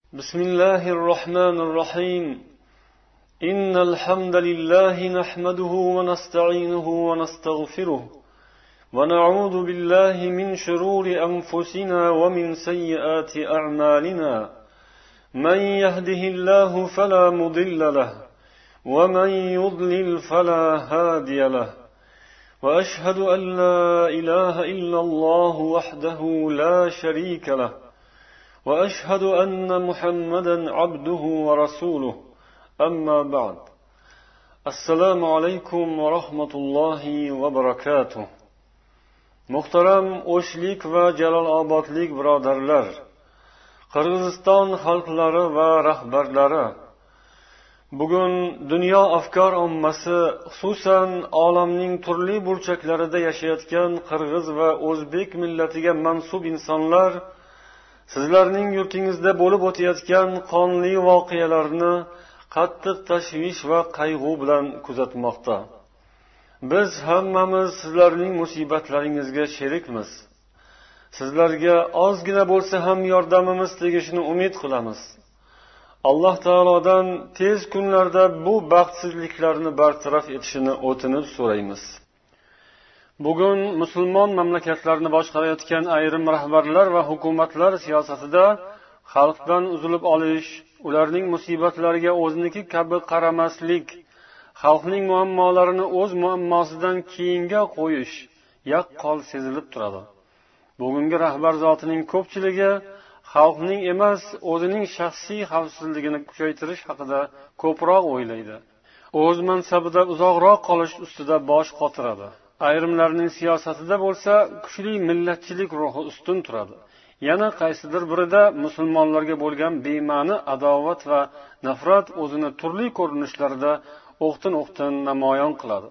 بسم الله الرحمن الرحيم إن الحمد لله نحمده ونستعينه ونستغفره ونعوذ بالله من شرور أنفسنا ومن سيئات أعمالنا من يهده الله فلا مضل له ومن يضلل فلا هادي له وأشهد أن لا إله إلا الله وحده لا شريك له وأشهد أن محمدا عبده ورسوله أما بعد السلام عليكم ورحمة الله وبركاته Muhtaram O'shlik va Jalolobodlik birodarlar, Qirg'iziston xalqlari va rahbarlari, bugun dunyo afkor ommasi, xususan olamning turli burchaklarida yashayotgan qirg'iz va o'zbek millatiga mansub insonlar sizlarning yurtingizda bo'lib o'tayotgan qonli voqealarni qattiq tashvish va qayg'u bilan kuzatmoqda. Biz hammamiz sizlarning musibatlaringizga sherikmiz. Sizlarga ozgina bo'lsa ham yordamimiz tegishini umid qilamiz. Alloh taolodan tez kunlarda bu baxtsizliklarni bartaraf etishini o'tinib so'raymiz. Bugun musulmon mamlakatlarni boshqarayotgan ayrim rahbarlar va hukumatlar siyosatida xalqdan uzilib olish, ularning musibatlariga o'ziniki kabi qaramaslik, xalqning muammolarini o'z muammosidan keyinga qo'yish yaqqol sezilib turadi. Bugungi rahbar zotining ko'pchiligi xalqning emas, o'zining shaxsiy xavfsizligini kuchaytirish haqida ko'proq o'ylaydi. O'z mansabida uzoqroq qolish ustida bosh qotiradi. Ayrimlarning siyosatida bo'lsa kuchli millatchilik ruhi ustun turadi. Yana qaysidir birida musulmonlarga bo'lgan bema'ni adovat va nafrat o'zini turli ko'rinishlarda o'qtin namoyon qiladi.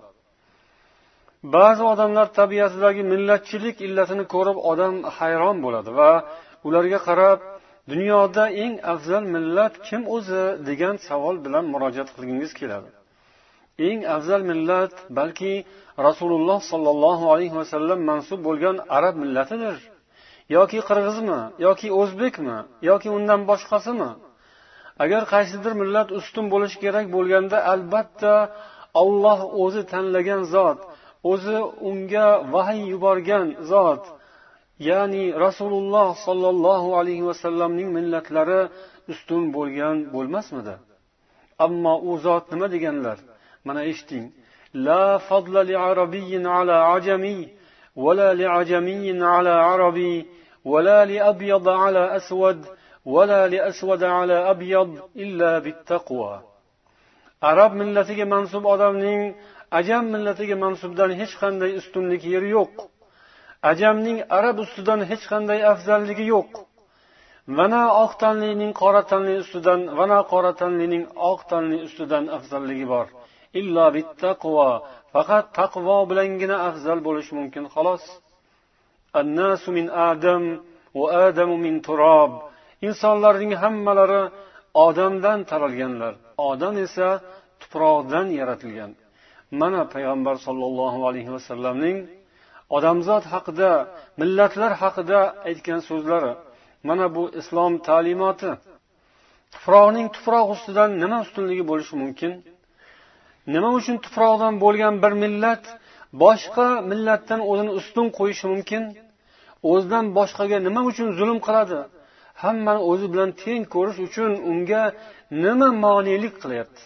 Ba'zi odamlar tabiatidagi millatchilik illatini ko'rib odam hayron bo'ladi va ularga qarab, dunyoda eng afzal millat kim o'zi degan savol bilan murojaat qilgingiz keladi. Eng afzal millat balki Rasululloh sallallohu alayhi vasallam mansub bo'lgan arab millatidir. Yoki qirg'izmi, yoki o'zbekmi, yoki undan boshqasimi? Agar qaysidir millat ustun bo'lishi kerak bo'lganda, albatta Alloh o'zi tanlagan zot, o'zi unga vahiy yuborgan zot, ya'ni Rasululloh sallallohu alayhi vasallamning millatlari ustun bo'lgan bo'lmasmidi? Ammo u zot nima deganlar? Mana eshiting. La fadla li arabiyyin ala ajami, va la li ajamiyyin ala arabi, va la li abyad ala aswad, va la li aswad ala abyad illa bittaqwa. Arab millatiga mansub odamning ajam millatiga mansubdan hech qanday ustunligi yeri yo'q. Ajamning arab ustidan hech qanday afzalligi yo'q. Mana oq tanlining qora tanli ustidan, mana qora tanlining oq tanli ustidan afzalligi bor. Illa bittaqwa, faqat taqvo bilangina afzal bo'lish mumkin xolos. An-nasu min Adam va Adamu min turab. Insonlarning hammalari Odamdan taralganlar. Odam esa tuproqdan yaratilgan. Mana payg'ambar sollallohu alayhi vasallamning odamzod haqida, millatlar haqida aytgan so'zlari. Mana bu islom ta'limoti. Tuproqning tuproq ustidan nima ustunligi bo'lishi mumkin? Nima uchun tuproqdan bo'lgan bir millat boshqa millatdan o'zini ustun qo'yishi mumkin? O'zidan boshqaga nima uchun zulm qiladi? Hammani o'zi bilan teng ko'rish uchun unga nima monelik qilyapti?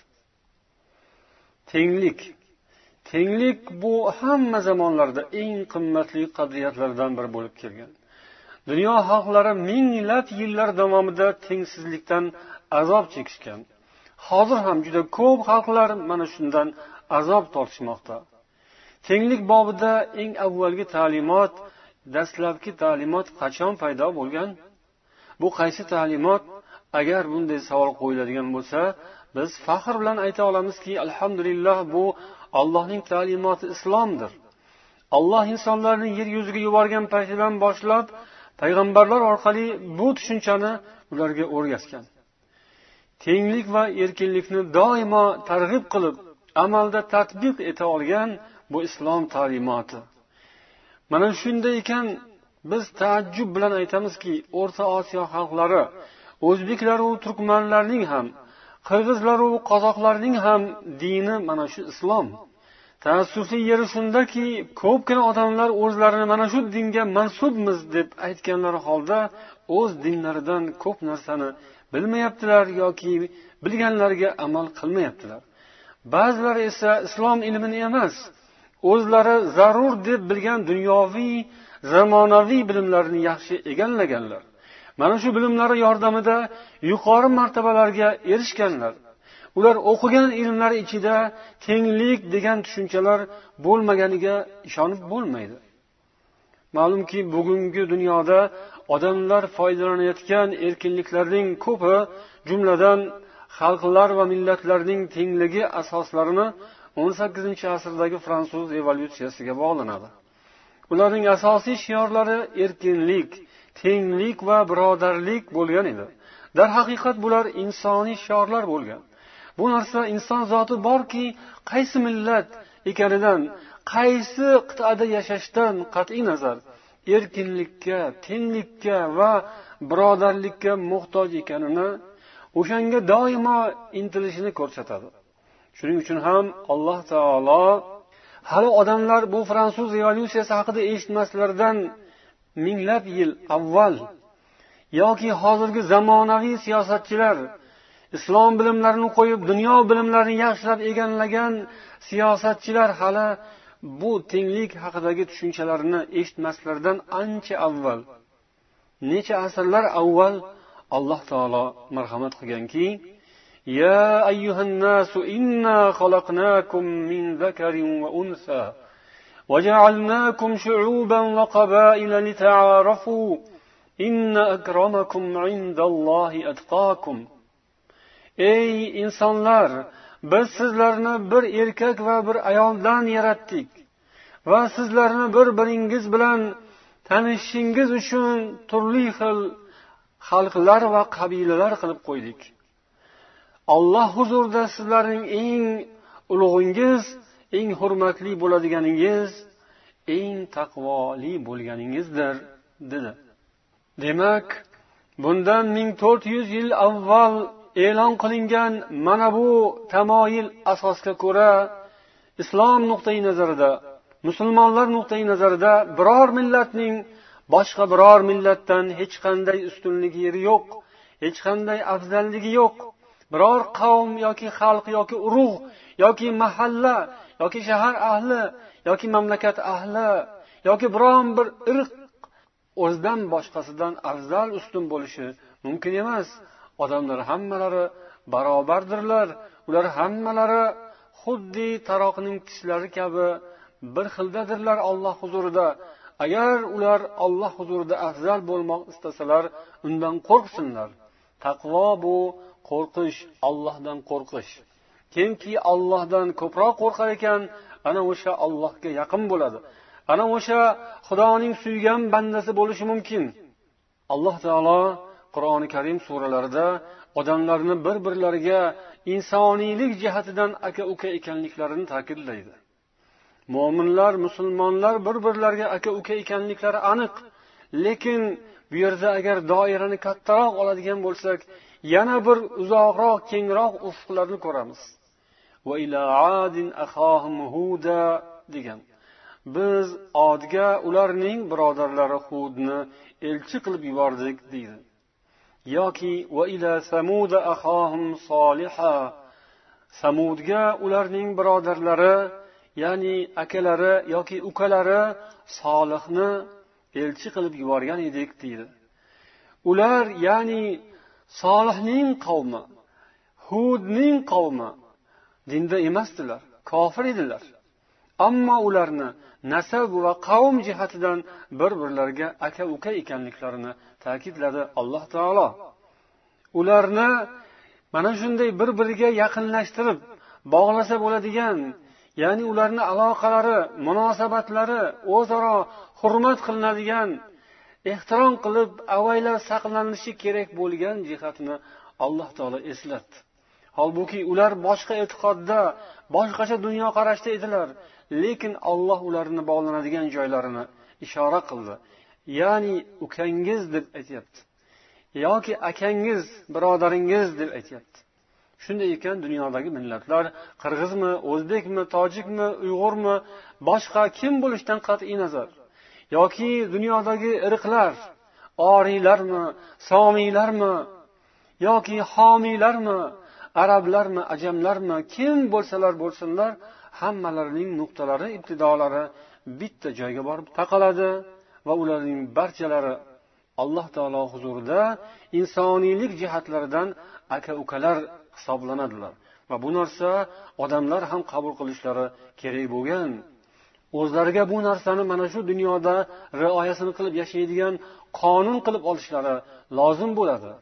Tenglik bu hamma zamonlarda eng qimmatli qadriyatlardan biri bo'lib kelgan. Dunyo xalqlari minglab yillar davomida tengsizlikdan azob chekishgan. Hozir ham juda ko'p xalqlar mana shundan azob tortishmoqda. Tenglik bobida eng avvalgi ta'limot, dastlabki ta'limot qachon paydo bo'lgan? Bu qaysi ta'limot? Agar bunday savol qo'yiladigan bo'lsa, biz faxr bilan ayta olamizki, alhamdulillah bu Allohning ta'limoti islomdir. Alloh insonlarni yer yuziga yuborgan paytidan boshlab payg'ambarlar orqali bu tushunchani ularga o'rgatgan. Tenglik va erkinlikni doimo targ'ib qilib, amalda tatbiq eta olgan bu islom ta'limoti. Mana shunday ekan, biz taajjub bilan aytamizki, O'rta Osiyo xalqlari, o'zbeklar va turkmanlarning ham, qirg'izlar va qozoqlarning ham dini mana shu islom. Taassufli yeri shundaki, ko'pgina odamlar o'zlarini mana shu dinga mansubmiz deb aytganlari holda o'z dinlaridan ko'p narsani bilmayaptilar yoki bilganlariga amal qilmayaptilar. Ba'zilari esa islom ilmini emas, o'zlari zarur deb bilgan dunyoviy, zamonaviy bilimlarni yaxshi egallaganlar. Mana shu bilimlari yordamida yuqori martabalarga erishganlar. Ular o'qigan ilmlar ichida tenglik degan tushunchalar bo'lmaganiga ishonib bo'lmaydi. Ma'lumki, bugungi dunyoda odamlar foydalanayotgan erkinliklarning ko'pi, jumladan xalqlar va millatlarning tengligi asoslarini 18-asrdagi fransuz revolyutsiyasiga bog'lanadi. Ularning asosiy shiorlari erkinlik, tenglik va birodarlik bo'lgan edi. Darhaqiqat bular insoniy shiorlar bo'lgan. Bu narsa inson zoti borki, qaysi millat ekanidan, qaysi qit'ada yashashdan qat'iy nazar erkinlikka, tenglikka va birodarlikka muhtoj ekanini, o'shanga doimo intilishini ko'rsatadi. Shuning uchun ham Alloh taolo hali odamlar bu fransuz revolyutsiyasi haqida eshitmaslaridan minglab yil avval yoki hozirgi zamonaviy siyosatchilar islom bilimlarini qo'yib dunyo bilimlarini yaxshilab egallagan siyosatchilar hali bu tenglik haqidagi tushunchalarini eshitmaslaridan ancha avval, necha asrlar avval Alloh taolo marhamat qilganki: "Ya ayyuhan nasu inna khalaqnakum min zakarin va unsa va ja'alnakum shu'uban va qabaila lita'arafu inna akramakum 'indallohi atqakum." Ey insonlar, biz sizlarni bir erkak va bir ayoldan yaratdik va sizlarni bir-biringiz bilan tanishishingiz uchun turli xil xalqlar va qabilalar qilib qo'ydik. Alloh huzurida sizlarning eng ulug'ingiz, eng hurmatli bo'ladiganingiz, eng taqvoli bo'lganingizdir, dedi. Demak, bundan 1400 yil avval e'lon qilingan mana bu tamoyil asosga ko'ra islom nuqtai nazarida, musulmonlar nuqtai nazarida biror millatning boshqa biror millatdan hech qanday ustunligi yeri yo'q, hech qanday afzalligi yo'q. Biror qavm yoki xalq yoki urug' yoki mahalla yoki shahar ahli yoki mamlakat ahli yoki biron bir irq o'zidan boshqasidan afzal ustun bo'lishi mumkin emas. Odamlar hammalari barobardirlar. Ular hammalari xuddi taroqning tishlari kabi bir xildadirlar Alloh huzurida. Agar ular Alloh huzurida afzal bo'lmoq istasalar, undan qo'rqsinlar. Taqvo bu qo'rqish, Allohdan qo'rqish. Kimki Allohdan ko'proq qo'rqar ekan, ana o'sha Allohga yaqin bo'ladi. Ana o'sha Xudoning suygan bandasi bo'lishi mumkin. Alloh taolo Qur'oni Karim suralarida odamlarni bir-birlariga insoniylik jihatidan aka-uka ekanliklarini ta'kidlaydi. Mo'minlar, musulmonlar bir-birlariga aka-uka ekanliklari aniq. Lekin bu yerda agar doirani kattaroq oladigan bo'lsak, yana bir uzoqroq, kengroq ufqlarni ko'ramiz. Va ila adin akhahum huda degan. Biz Odga ularning birodarlari Hudni elchi qilib yubordik deydi. Yoki va ila samuda akhahum soliha. Samudga ularning birodarlari, ya'ni akalari yoki ukalari Solihni elchi qilib yuborgan edik deydi. Ular, ya'ni Solihning qavmi, Hudning qavmi dinda emasdilar, kofir edilar. Ammo ularni nasab va qavm jihatidan bir-birlariga aka-uka ekanliklarini ta'kidladi Alloh taolo. Ularni mana shunday bir-biriga yaqinlashtirib bog'lasa bo'ladigan, ya'ni ularning aloqalari, munosabatlari o'zaro hurmat qilinadigan, ehtirom qilib avaylab saqlanishi kerak bo'lgan jihatini Alloh taolo eslatdi. Holbuki ular boshqa e'tiqodda, boshqacha dunyoqarashda edilar, lekin Alloh ularni bog'lanadigan joylarini ishora qildi. Ya'ni ukangiz deb aytibdi. yoki akangiz, birodaringiz deb aytyapti. Shunday ekan, dunyodagi millatlar qirg'izmi, o'zbekmi, tojikmi, uyg'urmi, boshqa kim bo'lishidan qat'iy nazar, yoki dunyodagi irqlar, oriylarmi, somiylarmi, yoki homiylarmi, arablarmi, ajamlarmi, kim bo'lsalar bo'lsinlar, hammalarining nuqtalari, ibtidolari bitta joyga borib taqaladi va ularning barchalari Alloh taolo huzurida insoniylik jihatlaridan aka-ukalar hisoblanadilar. Va bu narsa odamlar ham qabul qilishlari kerak bo'lgan. O'zlariga bu narsani mana shu dunyoda rioyasini qilib yashaydigan qonun qilib olishlari lozim bo'ladi.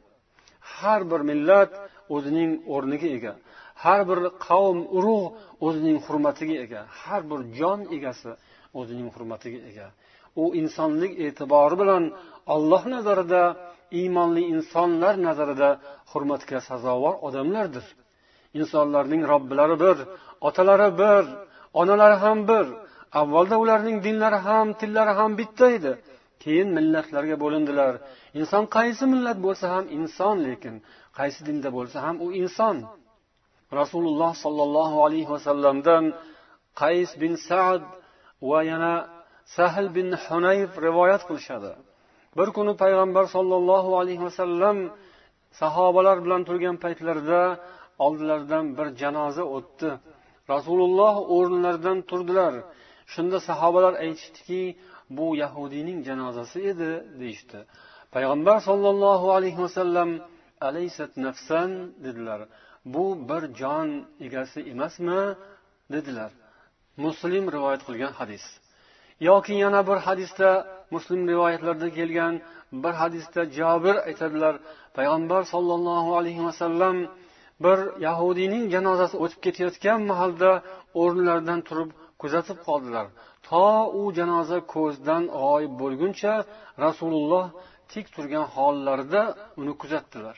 Har bir millat o'zining o'rniga ega. Har bir qavm, urug' o'zining hurmatiga ega. Har bir jon egasi o'zining hurmatiga ega. U insonlik e'tibori bilan Alloh nazarida, iymonli insonlar nazarida hurmatga sazovor odamlardir. Insonlarning robbilari bir, otalari bir, onalari ham bir. Avvalda ularning dinlari ham, tillari ham bitta edi. Keyin millatlarga bo'lindilar. Inson qaysi millat bo'lsa ham inson, lekin qaysi dinda bo'lsa ham u inson. Rasululloh sallallohu alayhi vasallamdan Qays bin Sa'd va yana Sahl bin Hunayf rivoyat qilishadi. Bir kuni payg'ambar sallallohu alayhi vasallam sahobalar bilan turgan paytlarida oldilaridan bir janoza o'tdi. Rasululloh o'rnlaridan turdilar. Shunda sahobalar aytishdiki, bu yahudiyning janozasi edi deyishdi. Payg'ambar sallallohu alayhi vasallam alaysat nafsan dedilar. Bu bir jon egasi emasmi dedilar. Muslim rivoyat qilgan hadis. Yoki yana bir hadisda, Muslim rivoyatlarida kelgan bir hadisda Jabir aytadilar, payg'ambar sollallohu alayhi vasallam bir yahudiyning janozasi o'tib ketayotgan mahalda o'rnlaridan turib kuzatib qoldilar. To u janoza ko'zdan g'oyib bo'lguncha Rasululloh tik turgan hollarida uni kuzatdilar.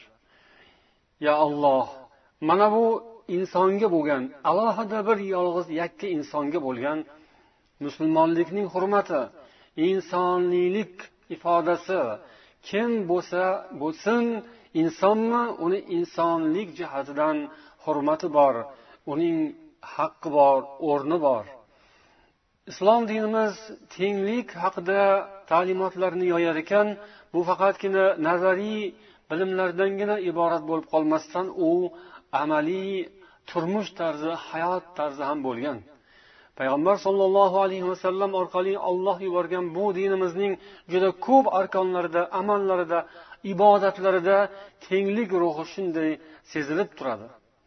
Ya Alloh, mana bu insonga bo'lgan, alohida bir yolg'iz yakka insonga bo'lgan musulmonlikning hurmati, insoniylik ifodasi. Kim bo'lsa bo'lsin, insonmi, uni insonlik jihatidan hurmati bor, uning haqqi bor, o'rni bor. Islom dinimiz tenglik haqida ta'limotlarni yoyar ekan, bu faqatgina nazariy bilimlardangina iborat bo'lib qolmasdan, u amaliy turmush tarzi, hayot tarzi ham bo'lgan. Payg'ambar sollallohu alayhi vasallam orqali Alloh yuborgan bu dinimizning juda ko'p arkonlarida, amallarida, ibodatlarida tenglik ruhi shunday sezilib turadi.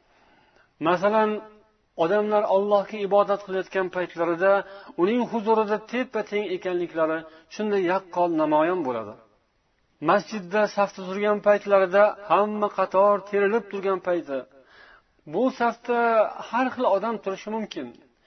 Masalan, odamlar Allohga ibodat qilayotgan paytlarida uning huzurida teppa-teng ekanliklari shunday yaqqol namoyon bo'ladi. Masjidda safda turgan paytlarida hamma qator terilib turgan payti, bu safda har xil odam turishi mumkin.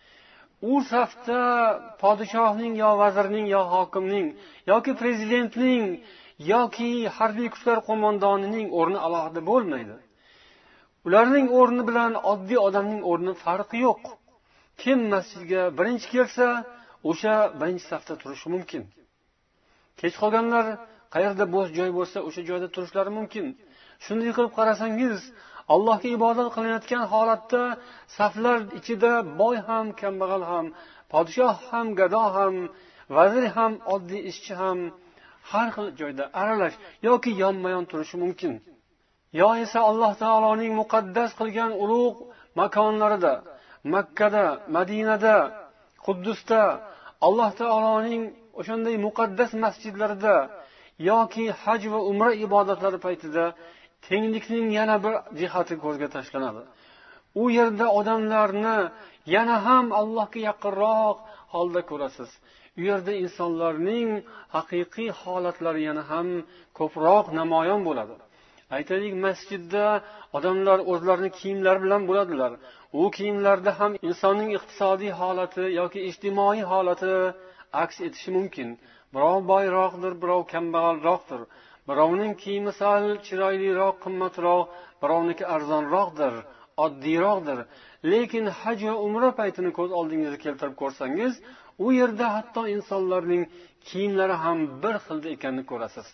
U safda podshohning yo vazirning yo hokimning yoki prezidentning yoki harbiy kuchlar qo'mondonining o'rni alohida bo'lmaydi. Ularning o'rni bilan oddiy odamning o'rni farqi yo'q. Kim masjidga birinchi kelsa, o'sha birinchi safda turishi mumkin. Kech qolganlar qayerda bo'sh joy bo'lsa, o'sha joyda turishlari mumkin. Shunday qilib qarasangiz, Allohga ibodat qilayotgan holatda saflar ichida boy ham, kambag'al ham, podshoh ham, gado ham, vazir ham, oddiy ishchi ham har xil joyda aralash yoki yonma-yon turishi mumkin. Yo esa Alloh taoloning muqaddas qilgan ulug' makonlarida, Makkada, Madinada, Quddusda, Alloh taoloning o'shanday muqaddas masjidlarida yoki haj va umra ibodatlari paytida tenglikning yana bir jihati ko'zga tashlanadi. U yerda odamlarni yana ham Allohga yaqinroq holda ko'rasiz. U yerda insonlarning haqiqiy holatlari yana ham ko'proq namoyon bo'ladi. Aytaylik, masjidda odamlar o'zlarining kiyimlari bilan bo'ladilar. U kiyimlarda ham insonning iqtisodiy holati yoki ijtimoiy holati aks etishi mumkin. Birov boyroqdir, birov kambag'alroqdir. Birovning kiyimi sal chiroyliroq, qimmatroq, birovniki arzonroqdir, oddiyroqdir. Lekin haj va umra paytini ko'z oldingizga keltirib ko'rsangiz, u yerda hatto insonlarning kiyimlari ham bir xilda ekanini ko'rasiz.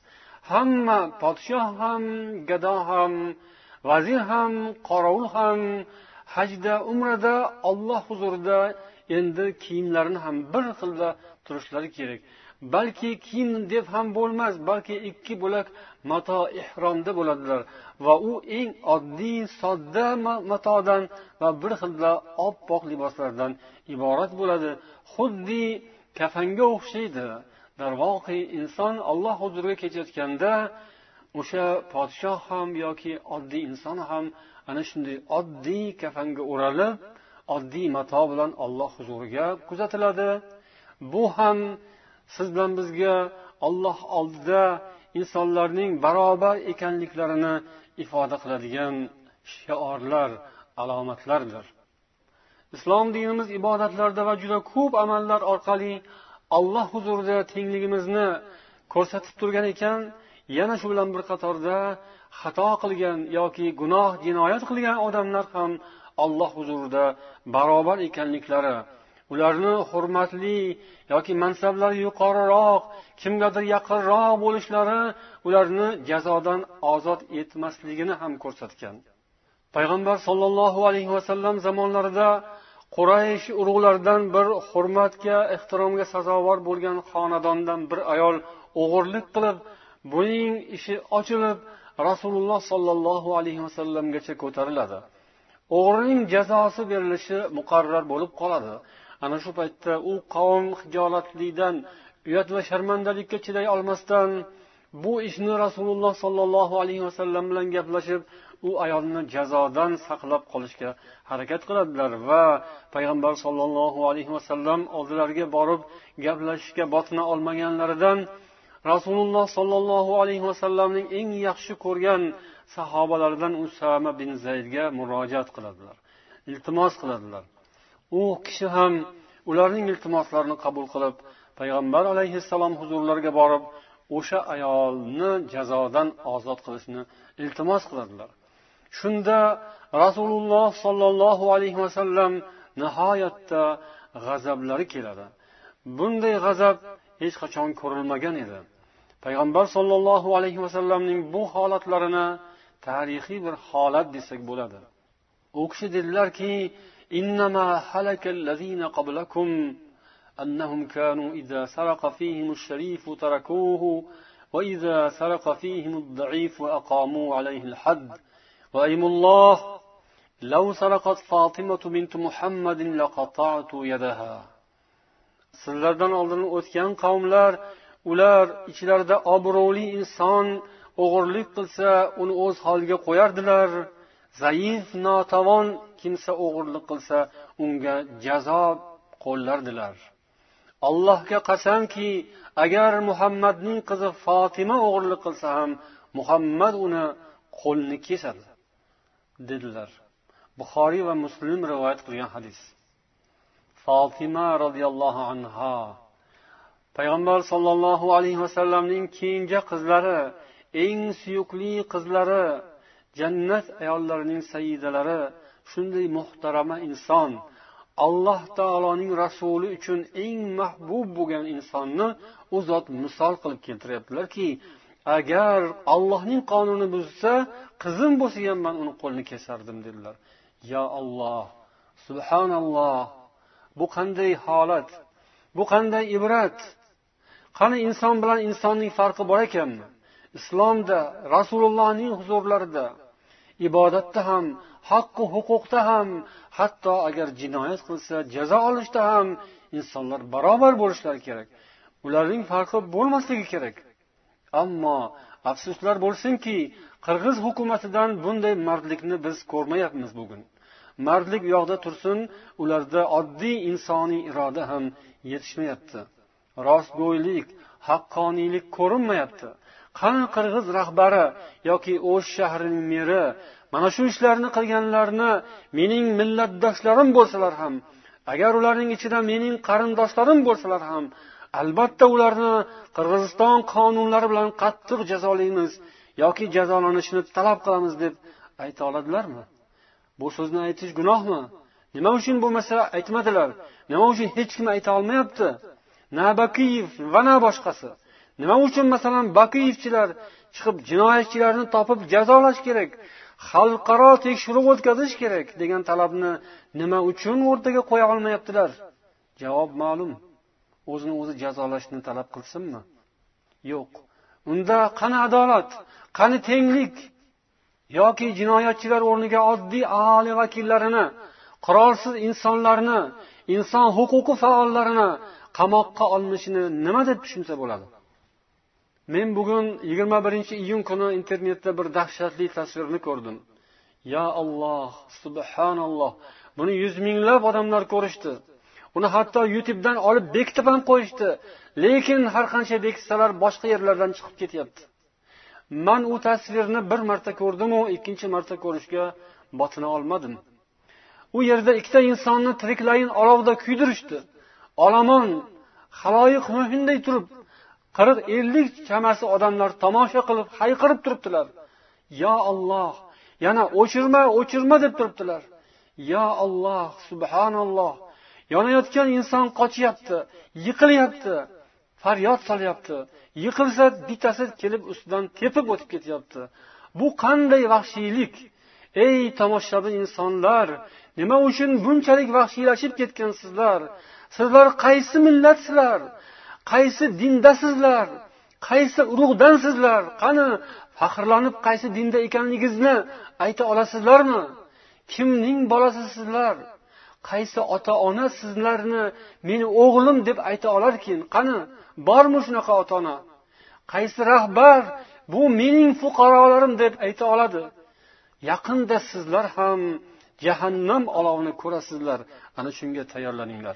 hamma podshoh ham, gado ham, vazir ham, qorovul ham hajda, umrada Alloh huzurida endi kiyimlarini ham bir xilda turishlari kerak. Balki kiyim deb ham bo'lmas, balki ikki bo'lak mato ihromda bo'ladilar va u eng oddiy, sodda matodan va bir xilda oppoq liboslardan iborat bo'ladi. Xuddi kafanga o'xshaydi. Darvoqe inson Alloh huzuriga ketayotganda o'sha podshoh ham yoki oddiy inson ham ana shunday oddiy kafanga o'ralib, oddiy mato bilan Alloh huzuriga kuzatiladi. Bu ham siz bilan bizga Alloh oldida insonlarning barobar ekanliklarini ifoda qiladigan shiorlar, alomatlardir. Islom dinimiz ibodatlarda va juda ko'p amallar orqali Alloh huzurida tengligimizni ko'rsatib turgan ekan, yana shu bilan bir qatorda xato qilgan yoki gunoh, jinoyat qilgan odamlar ham Alloh huzurida barobar ekanliklari, ularni hurmatli yoki mansablari yuqoriroq, kimgadir yaqinroq bo'lishlari ularni jazodan ozod etmasligini ham ko'rsatgan. Payg'ambar sollallohu alayhi vasallam zamonlarida Quraysh urug'laridan bir hurmatga, ehtiromga sazovor bo'lgan xonadondan bir ayol o'g'irlik qilib, buning ishi ochilib Rasululloh sollallohu alayhi vasallamgacha ko'tariladi. O'g'rining jazosi berilishi muqarrar bo'lib qoladi. Ana shu paytda u qavm hijolatlidan, uyat va sharmandalikka chiday olmasdan bu ishni Rasululloh sollallohu alayhi vasallam bilan gaplashib, u ayolni jazodan saqlab qolishga harakat qiladilar va payg'ambar sollallohu alayhi vasallam oldilariga borib gaplashishga botina olmaganlaridan Rasululloh sollallohu alayhi vasallamning eng yaxshi ko'rgan sahobalaridan Usama bin Zaydga murojaat qiladilar, iltimos qiladilar. U kishi ham ularning iltimoslarini qabul qilib, payg'ambar alayhissalom huzurlariga borib, o'sha ayolni jazodan ozod qilishni iltimos qiladilar. Shunda Rasululloh sollallohu alayhi vasallam nihoyatda g'azablari keladi. Bunday g'azab hech qachon ko'rilmagan edi. Payg'ambar sollallohu alayhi vasallamning bu holatlarini tarixiy bir holat desak bo'ladi. U kishi dedilarki, innama halakal ladzina qablakum annahum kanu idza saraqa fihim ash-sharif tarakuhu wa idza saraqa fihim ad-da'if wa aqamu alayhi al-hadd wa aymullah law saraqat Fatimatu bint Muhammadin laqata'tu yadaha. Sizlardan oldin o'tgan qavmlar, ular ichlarida obro'li inson o'g'irlik qilsa, uni o'z holiga qo'yardilar. Zaif, notavon kimsa o'g'irlik qilsa, unga jazo qo'llardilar. Allohga qasamki, agar Muhammadning qizi Fatima o'g'irlik qilsa ham, Muhammad uni qo'lni kesadi, dedilar. Buxoriy va Muslim rivoyat qilgan hadis. Fatima radhiyallohu anha payg'ambar sollallohu alayhi vasallamning keyingi qizlari, eng suyukli qizlari, jannat ayollarining sayyidalari, shunday muhtarama inson, Alloh taoloning rasuli uchun eng mahbub bo'lgan insonni u zot misol qilib keltiryaptilarki, agar Allohning qonunini buzsa, qizim bo'lsa ham men uni qo'lini kesardim dedilar. Ya Alloh, subhanalloh, bu qanday holat, bu qanday ibrat. Qani inson bilan insonning farqi bor ekanmi? Islomda, Rasulullohning huzurlarida, ibodatda ham, haq-u huquqda ham, hatto agar jinoyat qilsa, jazo olishda ham insonlar barobar bo'lishlari kerak. Ularning farqi bo'lmasligi kerak. Ammo afsuslar bo'lsinki, Qirg'iz hukumatidan bunday mardlikni biz ko'rmayapmiz bugun. Mardlik u yoqda tursin, ularda oddiy insoniy iroda ham yetishmayapti. Rostgo'ylik, haqqoniylik ko'rinmayapti. Qani Qirg'iz rahbari yoki O'sh shahrining meri mana shu ishlarni qilganlarni mening millatdoshlarim bo'lsalar ham, agar ularning ichida mening qarindoshlarim bo'lsalar ham, albatta ularni Qirg'iziston qonunlari bilan qattiq jazolaymiz yoki jazolanishini talab qilamiz deb ayta oladilarmi? Bu so'zni aytish gunohmi? Nima uchun bo'lmasa aytmadilar? Nima uchun hech kim ayta olmayapti? Na Bakiyev va na boshqasi. Nima uchun masalan Bakiyevchilar chiqib jinoyatchilarni topib jazolash kerak, xalqaro tekshiruv o'tkazish kerak degan talabni nima uchun o'rtaga qo'ya olmayaptilar? Javob ma'lum. O'zini o'zi jazolashni talab qilsinmi? Yo'q. Unda qani adolat, qani tenglik? Yoki jinoyatchilar o'rniga oddiy aholi vakillarini, qurolsiz insonlarni, inson huquqi faollarini qamoqqa olishini nima deb tushunsa bo'ladi? Men bugun 21-iyun kuni internetda bir dahshatli tasvirni ko'rdim. Ya Alloh, subhanalloh. Buni yuz minglab odamlar ko'rishdi. Uni hatto YouTube'dan olib bekitib ham qo'yishdi. Lekin har qancha bekitsalar boshqa yerlardan chiqib ketyapti. Men u tasvirni bir marta ko'rdim-u, ikkinchi marta ko'rishga botina olmadim. U yerda ikkita insonni tiriklayin olovda kuydirishdi. Olomon, xaloyiq muhinday turib 40-50 chamasi odamlar tomosha qilib, hayqirib turibdilar. Ya Alloh, yana o'chirma deb turibdilar. Ya Alloh, subhanalloh. Yonayotgan inson qochyapti, yiqilyapti, faryod solyapti. Yiqilsa bittasi kelib ustidan tepib o'tib ketyapti. Bu qanday vahshiylik? Ey tomoshabin insonlar, nima uchun bunchalik vahshiylashib ketgansizlar? Sizlar qaysi millatsizlar? Qaysi dindasizlar? Qaysi urug'dansizlar? Qani faxrlanib qaysi dinda ekanligingizni ayta olasizlarmi? Kimning bolasisizlar? Qaysi ota-ona sizlarni meni o'g'lim deb ayta olarkin? Qani bormi shunaqa ota-ona? Qaysi rahbar bu mening fuqarolarim deb ayta oladi? Yaqinda sizlar ham jahannam olovini ko'rasizlar. Ana shunga tayyorlaninglar.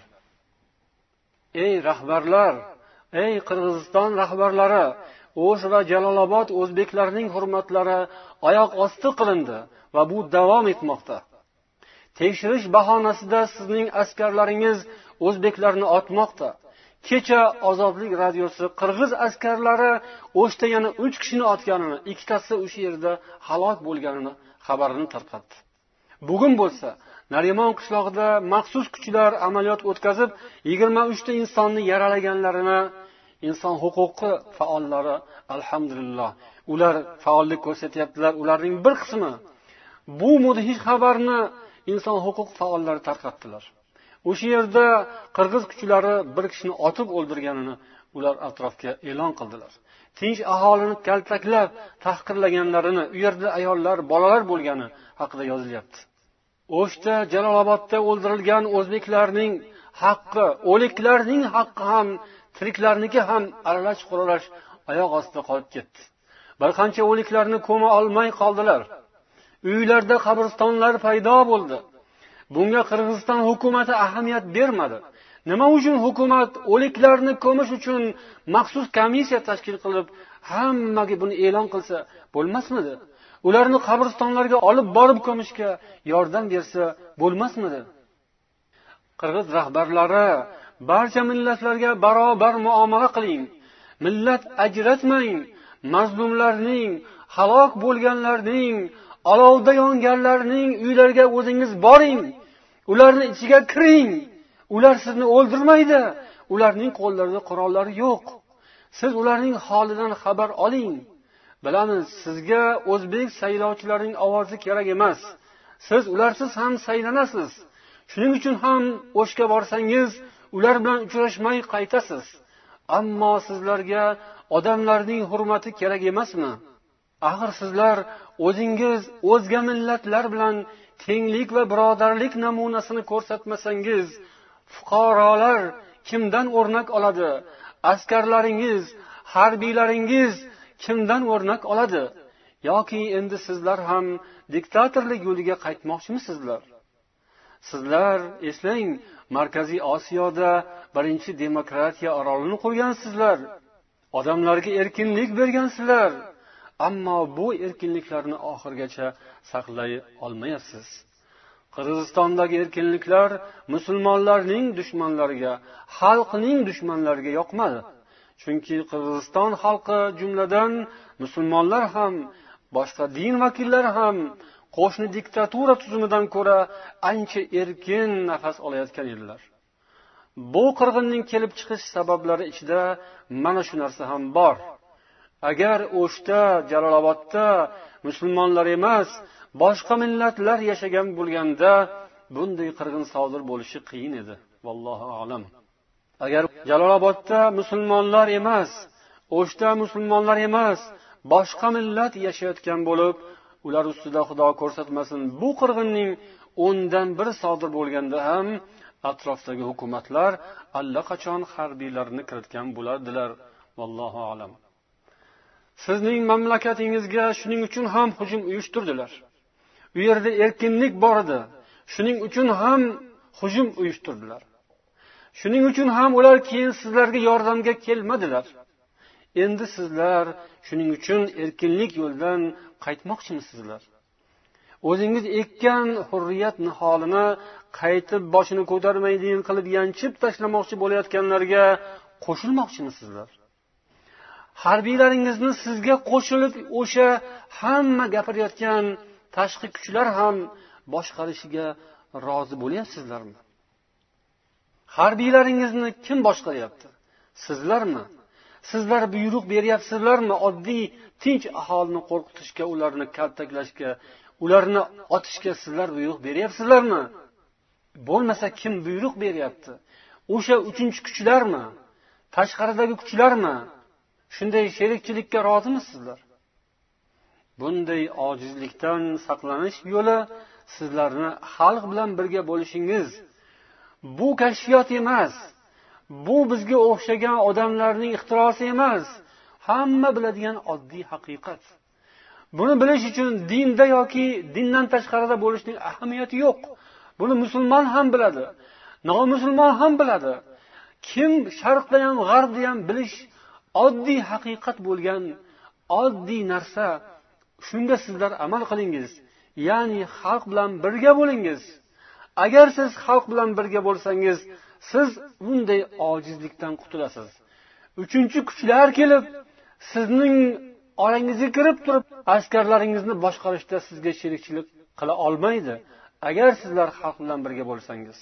Ey rahbarlar, ey Qirg'iziston rahbarlari, O'sh va Jalolobod o'zbeklarining hurmatlari oyoq osti qilindi va bu davom etmoqda. Tekshirish bahonasida sizning askarlaringiz o'zbeklarni otmoqda. Kecha Ozodlik radiosi qirg'iz askarlari O'shda yana 3 kishini otganini, ikkitasi o'sha yerda halok bo'lganini xabarini tarqatdi. Bugun bo'lsa Narimon qishlog'ida maxsus kuchlar amaliyot o'tkazib 23 ta insonni yaralaganlarini inson huquqi faollari alhamdulillah ular faollik ko'rsatyaptilar. Ularning bir qismi bu mudhish xabarni inson huquq faollari tarqatdilar. O'sha yerda qirg'iz kuchlari bir kishini otib o'ldirganini ular atrofga e'lon qildilar. Tinch aholini kaltaklab, tahqirlaganlarini, u yerda ayollar, bolalar bo'lgani haqida yozilyapti. O'shda Jalolobodda o'ldirilgan o'zbeklarning haqqi, o'liklarning haqqi ham, tiriklarniki ham aralash-quralash oyoq ostida qolib ketdi. Bir qancha o'liklarni ko'ma olmay qoldilar. Uylarda qabristonlar paydo bo'ldi. Bunga Qirg'iziston hukumatı ahamiyat bermadi. Nima uchun hukumat o'liklarni ko'mish uchun maxsus komissiya tashkil qilib, hammaga buni e'lon qilsa bo'lmasmidi? Ularni qabristonlarga olib borib ko'mishga yordam bersa bo'lmasmidi? Qirg'iz rahbarlari, barcha millatlarga barobar muomala qiling. Millat ajratmang. Mazlumlarning, halok bo'lganlarning, olovda yonganlarning uylariga o'zingiz boring. Ularni ichiga kiring. Ular sizni o'ldirmaydi. Ularning qo'llarida qurollari yo'q. Siz ularning holidan xabar oling. Bilamiz, sizga o'zbek saylovchilarining ovozi kerak emas. Siz ularsiz ham saylanasiz. Shuning uchun ham O'shga borsangiz, ular bilan uchrashmay qaytasiz. Ammo sizlarga odamlarning hurmati kerak emasmi? Axir sizlar o'zingiz o'zga millatlar bilan tenglik va birodarlik namunasini ko'rsatmasangiz, fuqarolar kimdan o'rnak oladi? Askarlaringiz, harbiylaringiz kimdan o'rnak oladi? Yoki endi sizlar ham diktatorlik yo'liga qaytmoqchimisizlar? Sizlar eslang, Markaziy Osiyoda birinchi demokratiya orolini qurgansizlar. Odamlarga erkinlik bergansizlar. Ammo bu erkinliklarni oxirgacha saqlay olmayapsiz. Qirg'izistondagi erkinliklar musulmonlarning dushmanlariga, xalqning dushmanlariga yoqmadi. Chunki Qirg'iziston xalqi jumladan musulmonlar ham, boshqa din vakillari ham qo'shni diktatura tuzumidan ko'ra ancha erkin nafas olayotgan edilar. Bu qirg'inning kelib chiqish sabablari ichida mana shu narsa ham bor. Agar O'shda, Jalolobodda musulmonlar emas, boshqa millatlar yashagan bo'lganda bunday qirg'in sodir bo'lishi qiyin edi. Vallohu a'lam. Agar Jalolobodda musulmonlar emas, O'shda musulmonlar emas, boshqa millat yashayotgan bo'lib, ular ustida Xudo ko'rsatmasin, bu qirg'inning 10dan 1 sodir bo'lganda ham atrofdagi hukumatlar allaqachon harbiylarni kiritgan bo'lardilar. Vallohu a'lam. Sizning mamlakatingizga shuning uchun ham hujum uyushtirdilar. U yerda erkinlik bor edi. Shuning uchun ham hujum uyushtirdilar. Shuning uchun ham ular keyin sizlarga yordamga kelmadilar. Endi sizlar shuning uchun erkinlik yo'ldan qaytmoqchimisizlar? O'zingiz ekkan hurriyat niholini qaytib boshini ko'tarmaydigan qilib yanchib tashlamoqchi bo'layotganlarga qo'shilmoqchimisizlar? Harbiylaringizni sizga qo'shilib o'sha hamma gapirayotgan tashqi kuchlar ham boshqarishiga rozi bo'lyapsizlarmi? Harbiylaringizni kim boshqaryapti? Sizlarmi? Sizlar buyruq beryapsizlarmi? Oddiy tinch aholini qo'rqitishga, ularni kaltaklashga, ularni otishga sizlar buyruq beryapsizlarmi? Bo'lmasa kim buyruq beryapti? O'sha 3-chi kuchlarmi? Tashqaridagi kuchlarmi? Shunday sherikchilikka rozimisizlar? Bunday ojizlikdan saqlanish yo'li sizlarni xalq bilan birga bo'lishingiz. Bu kashfiyot emas. Bu bizga o'xshagan odamlarning ixtirosi emas. Hamma biladigan oddiy haqiqat. Buni bilish uchun dinda yoki dindan tashqarida bo'lishning ahamiyati yo'q. Buni musulmon ham biladi, nomusulmon ham biladi. Kim sharqda ham, g'arbda ham bilish oddiy haqiqat bo'lgan oddiy narsa. Shunga sizlar amal qilingiz. Ya'ni xalq bilan birga bo'lingiz. Agar siz xalq bilan birga bo'lsangiz, siz bunday ojizlikdan qutulasiz. 3-chi kuchlar kelib, sizning orangizga kirib turib, askarlaringizni boshqarishda sizga sherikchilik qila olmaydi. Agar sizlar xalq bilan birga bo'lsangiz.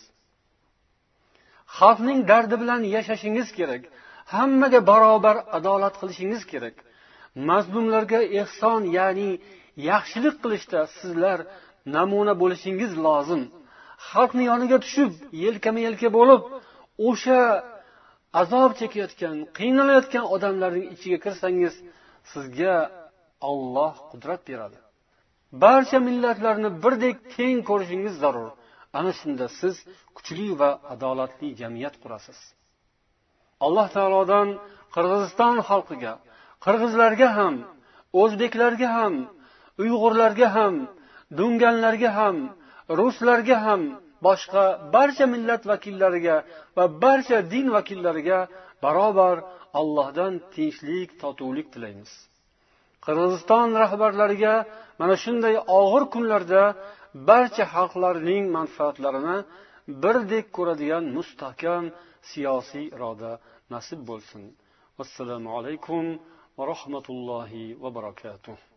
Xalqning dardi bilan yashashingiz kerak. Hammaga barobar adolat qilishingiz kerak. Mazlumlarga ihson, ya'ni yaxshilik qilishda sizlar namuna bo'lishingiz lozim. Xalqni yoniga tushib, yelkama-yelka bo'lib, o'sha azob chekayotgan, qiynalayotgan odamlarning ichiga kirsangiz, sizga Alloh qudrat beradi. Barcha millatlarni birdek teng ko'rishingiz zarur. Ana shunda siz kuchli va adolatli jamiyat qurasiz. Alloh taolodan Qirg'iziston xalqiga, qirg'izlarga ham, o'zbeklarga ham, uyg'urlarga ham, dunganlarga ham, ruslarga ham, boshqa barcha millat vakillariga va barcha din vakillariga barobar Allohdan tinchlik, totuvlik tilaymiz. Qirg'iziston rahbarlariga mana shunday og'ir kunlarda barcha xalqlarning manfaatlarini birdek ko'radigan mustahkam siyosiy iroda nasib bo'lsin. Assalomu alaykum va rahmatullohi va barakatuh.